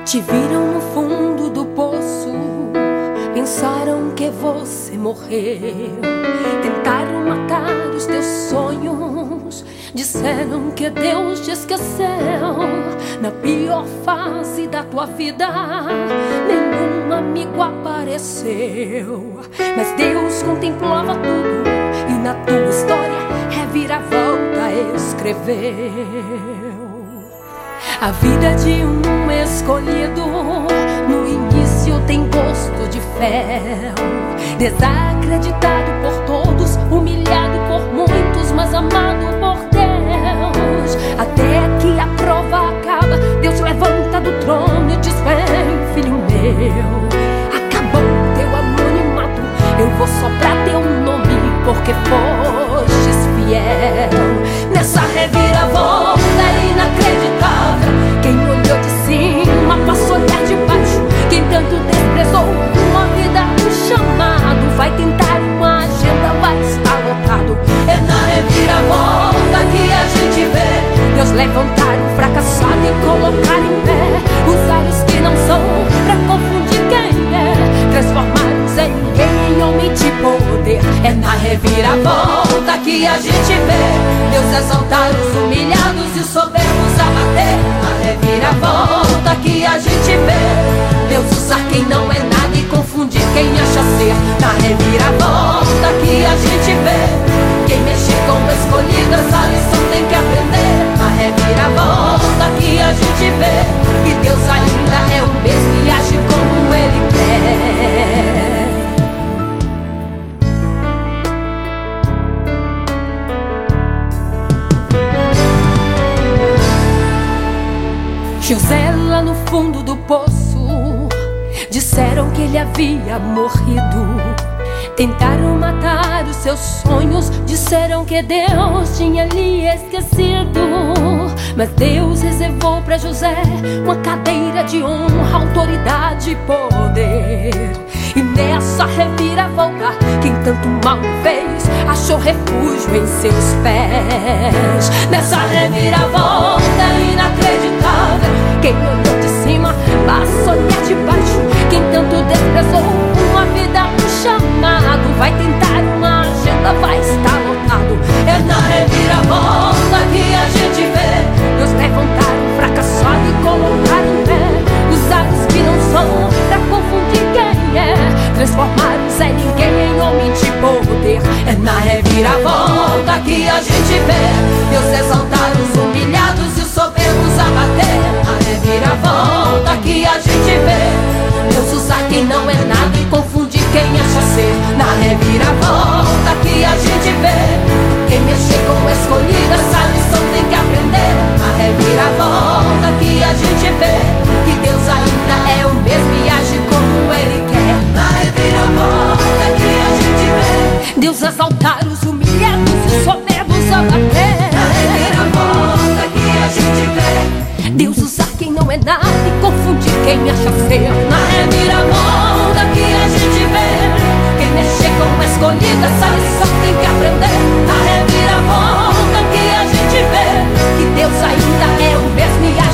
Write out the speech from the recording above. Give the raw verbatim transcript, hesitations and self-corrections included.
Te viram no fundo do poço, pensaram que você morreu. Tentaram matar os teus sonhos, disseram que Deus te esqueceu. Na pior fase da tua vida, nenhum amigo apareceu. Mas Deus contemplava tudo e na tua história reviravolta escreveu. A vida de um escolhido no início tem gosto de fel. Desacreditado por todos, humilhado por muitos, mas amado por Deus. Até que a prova acaba, Deus levanta do trono e diz: vem, filho meu, acabou teu anonimato, eu vou soprar teu nome porque fostes fiel. Nessa reviravolta é inacreditável, quem olhou de cima passou a olhar de baixo. Quem tanto desprezou uma vida, um chamado, vai tentar uma agenda, vai estar lotado. É na reviravolta que a gente vê Deus levantar um fracassado e colocar em pé. Usar os que não são pra confundir quem é, transformar os em ninguém em homem de poder. É na reviravolta que a gente vê Deus exaltar os humilhados e os soberbos abater. Na reviravolta que a gente vê Deus usar quem não é nada e confundir quem acha ser. Na reviravolta que a gente vê quem mexer com o escolhido, essa lição tem que aprender. Na reviravolta que a gente vê que Deus ainda é o mesmo e age como Ele quer. José lá no fundo do poço, disseram que ele havia morrido. Tentaram matar os seus sonhos, disseram que Deus tinha lhe esquecido. Mas Deus reservou para José uma cadeira de honra, autoridade e poder. E nessa reviravolta, quem tanto mal fez achou refúgio em seus pés. Nessa reviravolta inacreditável, quem olhou de cima passa a olhar de baixo. Quem tanto desprezou uma vida, um chamado, vai tentar uma agenda, vai estar lotado. É na reviravolta que a gente vê Deus levantar um fracassado e colocar em pé. Usar os que não são pra confundir quem é, transformar o Zé Ninguém em homem de poder. É na reviravolta que a gente vê Deus exaltar os humilhados e os soberbos abater. Na reviravolta que a gente vê Deus usar quem não é nada e confundir quem acha ser. Na reviravolta que a gente vê quem mexer com o escolhido, essa lição tem que aprender. Na reviravolta que a gente vê que Deus ainda é o mesmo e age como Ele quer. Na reviravolta que a gente vê Deus exaltar os humilhados e os soberbos abater. Na reviravolta que a gente vê Deus usar quem não é nada e confundir quem acha ser. Na reviravolta que a gente vê quem mexer com o escolhido, essa lição tem que aprender. Na reviravolta que a gente vê que Deus ainda é o mesmo e